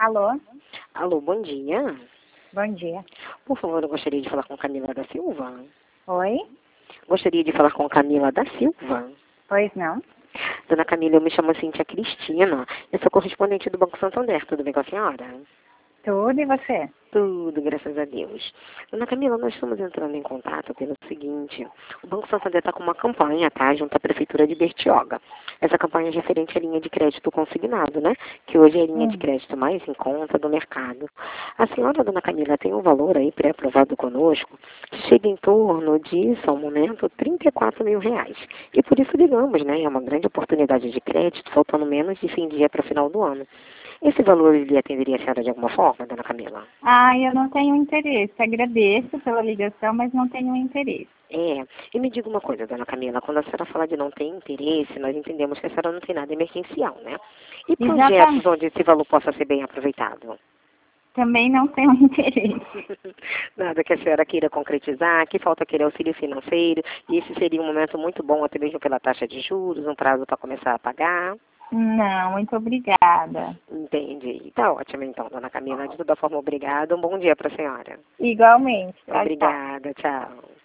Alô? Alô, bom dia. Bom dia. Por favor, eu gostaria de falar com Camila da Silva. Oi? Gostaria de falar com Camila da Silva. Pois não? Dona Camila, eu me chamo Cíntia Cristina. Eu sou correspondente do Banco Santander. Tudo bem com a senhora? Tudo e você? Tudo, graças a Deus. Dona Camila, nós estamos entrando em contato pelo seguinte. O Banco Santander está com uma campanha, tá? Junto à Prefeitura de Bertioga. Essa campanha é referente à linha de crédito consignado, né? Que hoje é a linha de crédito mais em conta do mercado. A senhora, Dona Camila, tem um valor aí pré-aprovado conosco que chega em torno disso, ao momento, R$ 34.000. E por isso ligamos, né? É uma grande oportunidade de crédito, faltando menos de 100 dias para o final do ano. Esse valor lhe atenderia a senhora de alguma forma, Dona Camila? Eu não tenho interesse. Agradeço pela ligação, mas não tenho interesse. E me diga uma coisa, Dona Camila, quando a senhora fala de não ter interesse, nós entendemos que a senhora não tem nada emergencial, né? E projetos onde esse valor possa ser bem aproveitado? Também não tenho interesse. Nada que a senhora queira concretizar, que falta aquele auxílio financeiro, e esse seria um momento muito bom, até mesmo pela taxa de juros, um prazo para começar a pagar? Não, muito obrigada. Entendi. Tá ótimo então, Dona Camila. De toda forma, obrigada. Um bom dia para a senhora. Igualmente. Tchau, tchau. Obrigada, tchau.